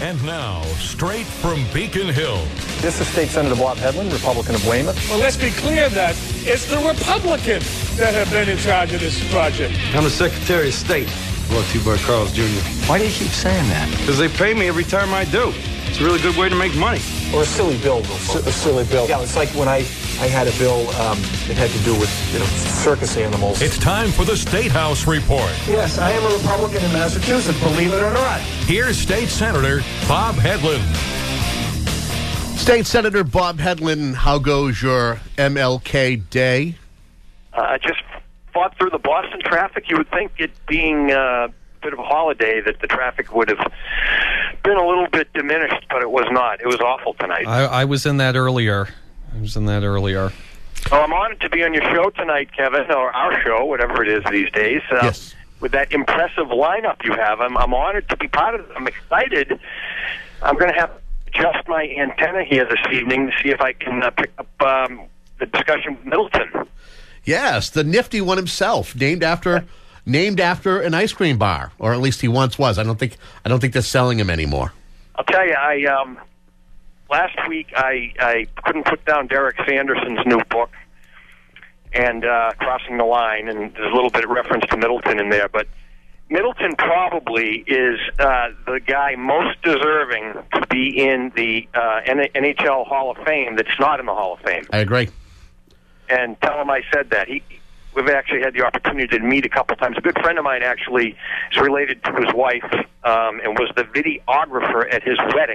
And now, straight from Beacon Hill. This is State Senator Bob Hedlund, Republican of Weymouth. Well, let's be clear that it's the Republicans that have been in charge of this project. I'm the Secretary of State. Brought to you by Carl's Jr. Why do you keep saying that? Because they pay me every time I do. It's a really good way to make money. Or a silly bill. A silly bill. Yeah, it's like when I had a bill that had to do with circus animals. It's time for the State House Report. Yes, I am a Republican in Massachusetts, believe it or not. Here's State Senator Bob Hedlund. State Senator Bob Hedlund, how goes your MLK Day? I just fought through the Boston traffic. You would think it being a bit of a holiday that the traffic would have been a little bit diminished, but it was not. It was awful tonight. I was in that earlier. Well, I'm honored to be on your show tonight, Kevin, or our show, whatever it is these days. Yes. With that impressive lineup you have, I'm honored to be part of it. I'm excited. I'm going to have to adjust my antenna here this evening to see if I can pick up the discussion with Middleton. Yes, the nifty one himself, named after an ice cream bar, or at least he once was. I don't think they're selling him anymore. I'll tell you, last week I couldn't put down Derek Sanderson's new book, and Crossing the Line, and there's a little bit of reference to Middleton in there, but Middleton probably is the guy most deserving to be in the NHL Hall of Fame that's not in the Hall of Fame. I agree. And tell him I said that. We've actually had the opportunity to meet a couple times. A good friend of mine actually is related to his wife and was the videographer at his wedding.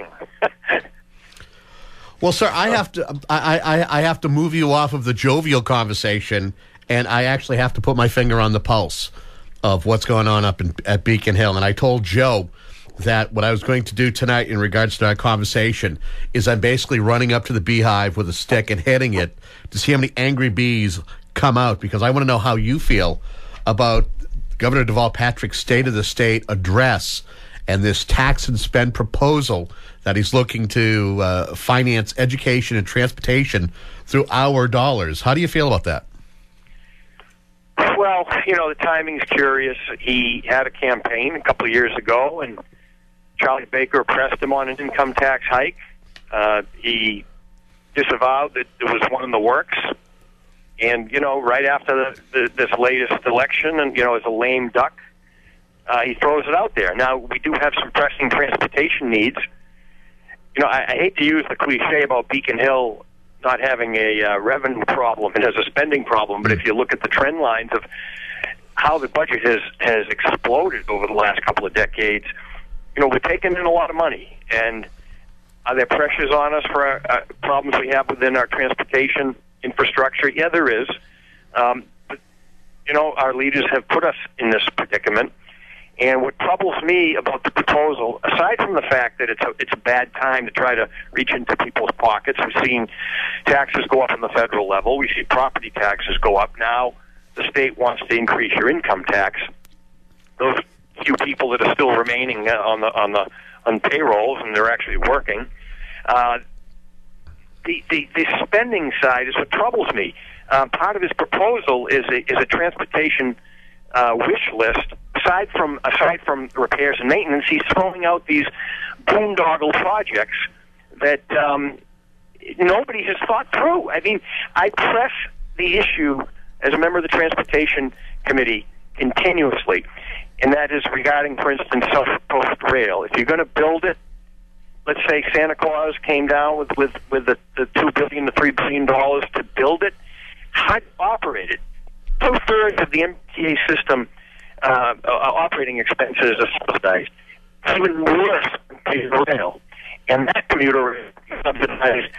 Well, sir, I have to move you off of the jovial conversation, and I actually have to put my finger on the pulse of what's going on up at Beacon Hill. And I told Joe that what I was going to do tonight in regards to our conversation is I'm basically running up to the beehive with a stick and hitting it to see how many angry bees come out, because I want to know how you feel about Governor Deval Patrick's State of the State address and this tax and spend proposal that he's looking to finance education and transportation through our dollars. How do you feel about that? Well, the timing's curious. He had a campaign a couple of years ago, and Charlie Baker pressed him on an income tax hike. He disavowed that there was one in the works. And, right after this latest election, and, as a lame duck, he throws it out there. Now, we do have some pressing transportation needs. I hate to use the cliche about Beacon Hill not having a revenue problem. It has a spending problem. But if you look at the trend lines of how the budget has exploded over the last couple of decades, we're taking in a lot of money. And are there pressures on us for problems we have within our transportation infrastructure? Yeah, there is. But, our leaders have put us in this predicament. And what troubles me about the proposal, aside from the fact that it's a bad time to try to reach into people's pockets, we're seeing taxes go up on the federal level. We see property taxes go up. Now the state wants to increase your income tax. Those few people that are still remaining on payrolls, and they're actually working. The spending side is what troubles me. Part of his proposal is a transportation wish list. Aside from repairs and maintenance, he's throwing out these boondoggle projects that nobody has thought through. I mean, I press the issue as a member of the Transportation Committee continuously, and that is regarding, for instance, South Coast Rail. If you're going to build it, let's say Santa Claus came down with the $2 billion to $3 billion to build it, how do you operate it? 2/3 of the MTA system operating expenses are subsidized. Even worse than commuter rail. And that commuter rail is subsidized.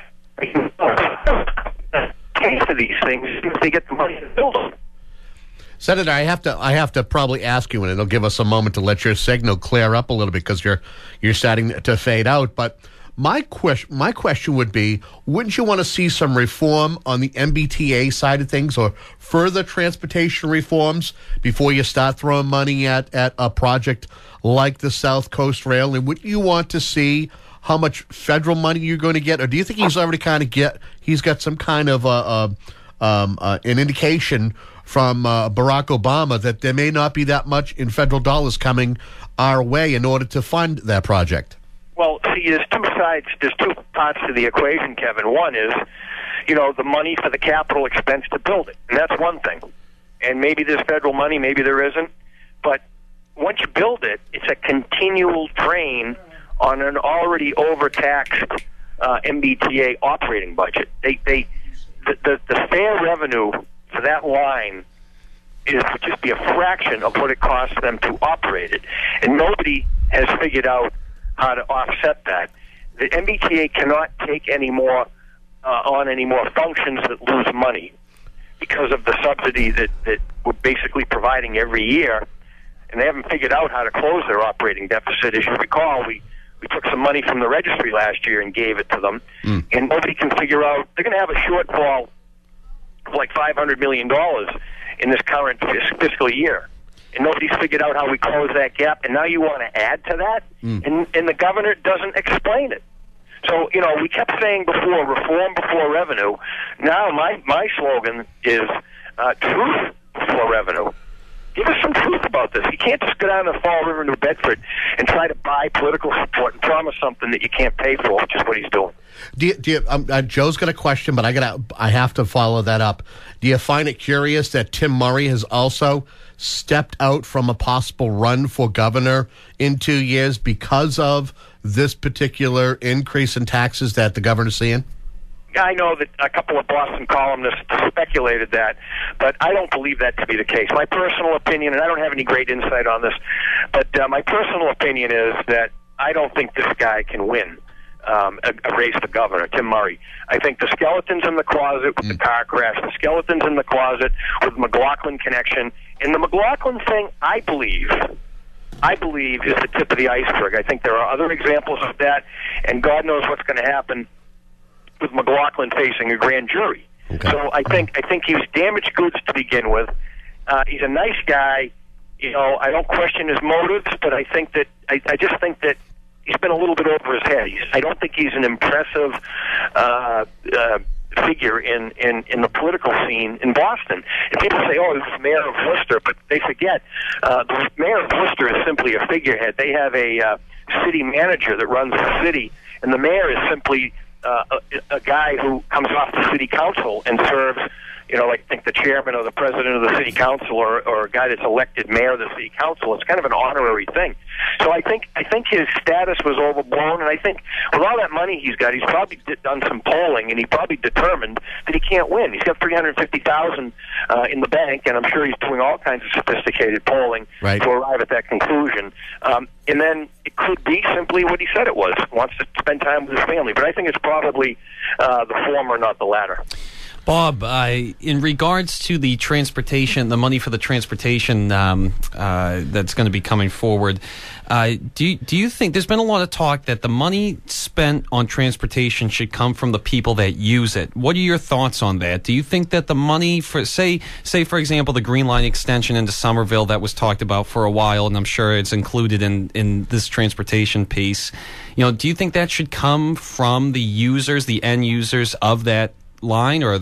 Pay for these things if they get the money to build them. Senator, I have to probably ask you, and it'll give us a moment to let your signal clear up a little bit because you're starting to fade out. But my question would be, wouldn't you want to see some reform on the MBTA side of things, or further transportation reforms before you start throwing money at a project like the South Coast Rail? And wouldn't you want to see how much federal money you're going to get, or do you think he's already he's got some kind of an indication from Barack Obama that there may not be that much in federal dollars coming our way in order to fund that project? Well, see, there's two sides. There's two parts to the equation, Kevin. One is, the money for the capital expense to build it, and that's one thing. And maybe there's federal money, maybe there isn't. But once you build it, it's a continual drain on an already overtaxed MBTA operating budget. The fair revenue for that line would just be a fraction of what it costs them to operate it, and nobody has figured out how to offset that. The MBTA cannot take any more on any more functions that lose money because of the subsidy that we're basically providing every year, and they haven't figured out how to close their operating deficit. As you recall, we took some money from the registry last year and gave it to them, and nobody can figure out. They're going to have a shortfall of like $500 million in this current fiscal year. And nobody's figured out how we close that gap, and now you want to add to that, and the governor doesn't explain it. So, we kept saying before, reform before revenue. Now my slogan is truth before revenue. Give us some truth about this. You can't just go down to Fall River, New Bedford, and try to buy political support and promise something that you can't pay for, which is what he's doing. Joe's got a question, but I have to follow that up. Do you find it curious that Tim Murray has also stepped out from a possible run for governor in 2 years because of this particular increase in taxes that the governor's seeing? I know that a couple of Boston columnists speculated that, but I don't believe that to be the case. My personal opinion, and I don't have any great insight on this, but my personal opinion is that I don't think this guy can win a race for governor, Tim Murray. I think the skeleton's in the closet with the car crash, the skeleton's in the closet with the McLaughlin connection, and the McLaughlin thing, I believe, is the tip of the iceberg. I think there are other examples of that, and God knows what's going to happen with McLaughlin facing a grand jury. Okay. So I think he was damaged goods to begin with. He's a nice guy. I don't question his motives, but I think that I just think that he's been a little bit over his head. I don't think he's an impressive figure in the political scene in Boston. And people say, "Oh, he's mayor of Worcester," but they forget the mayor of Worcester is simply a figurehead. They have a city manager that runs the city, and the mayor is simply a guy who comes off the city council and serves, like I think the chairman or the president of the city council or a guy that's elected mayor of the city council. It's kind of an honorary thing. So I think his status was overblown, and I think with all that money he's got, he's probably done some polling, and he probably determined that he can't win. He's got $350,000 in the bank, and I'm sure he's doing all kinds of sophisticated polling to arrive at that conclusion. And then it could be simply what he said it was, wants to spend time with his family. But I think it's probably the former, not the latter. Bob, in regards to the transportation, the money for the transportation that's going to be coming forward, do you think there's been a lot of talk that the money spent on transportation should come from the people that use it? What are your thoughts on that? Do you think that the money for, say for example, the Green Line extension into Somerville that was talked about for a while, and I'm sure it's included in this transportation piece, do you think that should come from the users, the end users of that line, or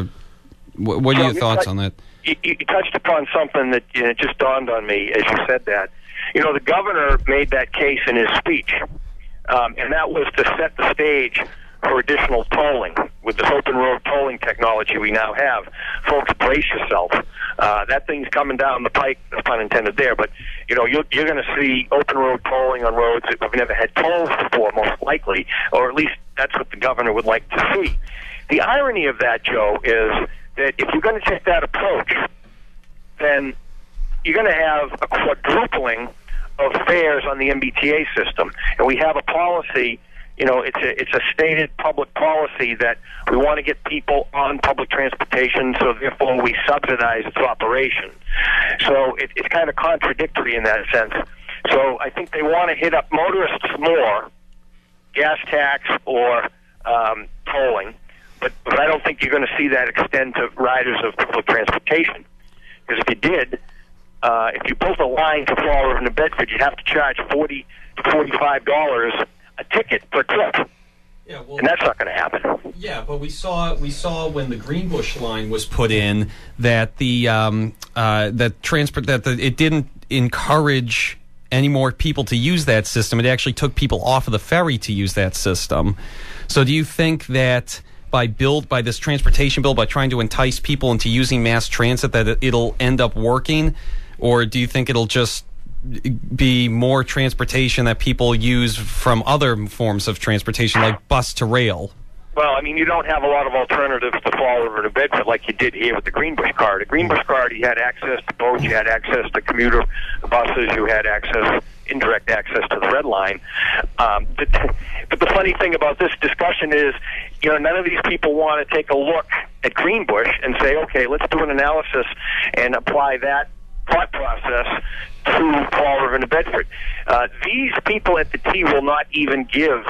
what are your thoughts on that? You touched upon something that just dawned on me as you said that. The governor made that case in his speech, and that was to set the stage for additional tolling with this open road tolling technology we now have. Folks, brace yourself. That thing's coming down the pike, no pun intended there, but you're going to see open road tolling on roads that have never had tolls before, most likely, or at least that's what the governor would like to see. The irony of that, Joe, is that if you're going to take that approach, then you're going to have a quadrupling of fares on the MBTA system. And we have a policy, it's a stated public policy that we want to get people on public transportation, so therefore we subsidize its operation. So it's kind of contradictory in that sense. So I think they want to hit up motorists more, gas tax or tolling. But I don't think you're going to see that extend to riders of public transportation. Because if you did, if you built a line to Fall River, New Bedford, you'd have to charge $40 to $45 a ticket per trip. Yeah, well, and that's not going to happen. Yeah, but we saw when the Greenbush line was put in that it didn't encourage any more people to use that system. It actually took people off of the ferry to use that system. So do you think that by this transportation bill, by trying to entice people into using mass transit, that it'll end up working? Or do you think it'll just be more transportation that people use from other forms of transportation, like bus to rail? Well, I mean, you don't have a lot of alternatives to Fall River to Bedford like you did here with the Greenbush card. The Greenbush card, you had access to boats, you had access to commuter buses, you had indirect access to the Red Line. But the funny thing about this discussion is, none of these people want to take a look at Greenbush and say, okay, let's do an analysis and apply that thought process to Fall River to Bedford. These people at the T will not even give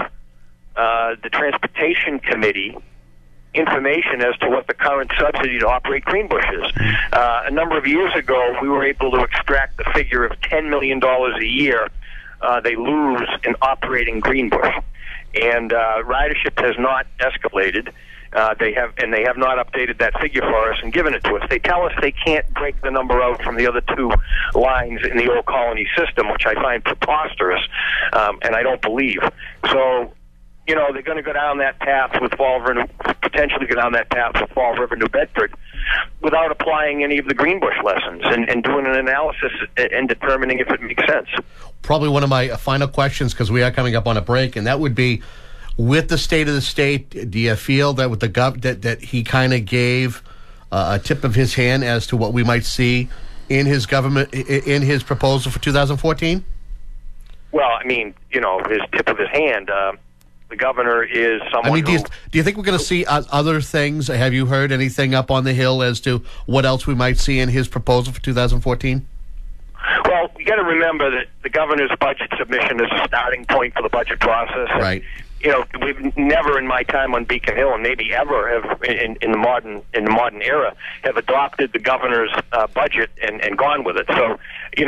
the Transportation Committee information as to what the current subsidy to operate Greenbush is. A number of years ago, we were able to extract the figure of $10 million a year they lose in operating Greenbush. And ridership has not escalated. They have not updated that figure for us and given it to us. They tell us they can't break the number out from the other two lines in the Old Colony system, which I find preposterous, and I don't believe. So, they're going to go down that path with potentially go down that path with Fall River, New Bedford, without applying any of the Greenbush lessons and doing an analysis and determining if it makes sense. Probably one of my final questions, because we are coming up on a break, and that would be, with the state of the state, do you feel that with the that he kind of gave a tip of his hand as to what we might see in his his proposal for 2014? Well, I mean, his tip of his hand. The governor is someone do you think we're going to see other things? Have you heard anything up on the Hill as to what else we might see in his proposal for 2014? Well, you got to remember that the governor's budget submission is a starting point for the budget process. Right. We've never in my time on Beacon Hill, and maybe ever have in the modern era, have adopted the governor's budget and gone with it. So,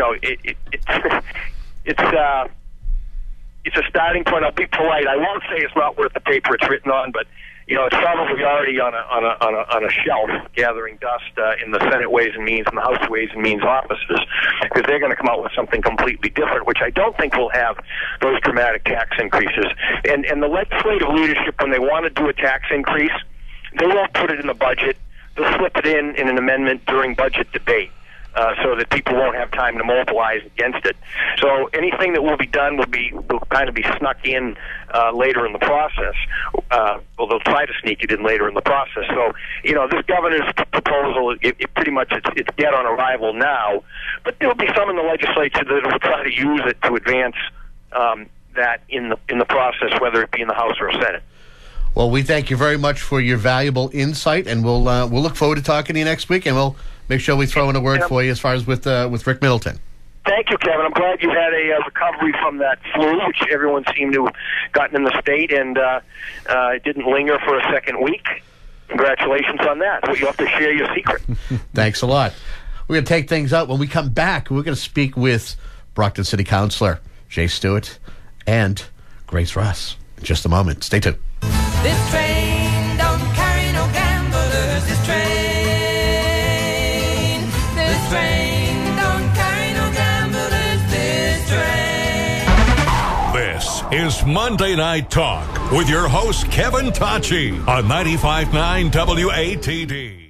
it's a starting point. I'll be polite. I won't say it's not worth the paper it's written on, but it's probably already on a shelf gathering dust in the Senate Ways and Means and the House Ways and Means offices, because they're going to come out with something completely different, which I don't think will have those dramatic tax increases. And the legislative leadership, when they want to do a tax increase, they won't put it in the budget. They'll slip it in an amendment during budget debate. So that people won't have time to mobilize against it. So anything that will be done will kind of be snuck in later in the process. Well, they'll try to sneak it in later in the process. So, this governor's proposal, it pretty much it's dead on arrival now. But there'll be some in the legislature that will try to use it to advance that in the process, whether it be in the House or Senate. Well, we thank you very much for your valuable insight, and we'll look forward to talking to you next week, and we'll make sure we throw in a word for you as far as with Rick Middleton. Thank you, Kevin. I'm glad you had a recovery from that flu, which everyone seemed to have gotten in the state, and it didn't linger for a second week. Congratulations on that. You have to share your secret. Thanks a lot. We're going to take things out. When we come back, we're going to speak with Brockton City Councilor Jay Stewart and Grace Ross in just a moment. Stay tuned. This train don't carry no gamblers. This train don't carry no gamblers. This train. This is Monday Night Talk with your host Kevin Tachi on 95.9 WATD.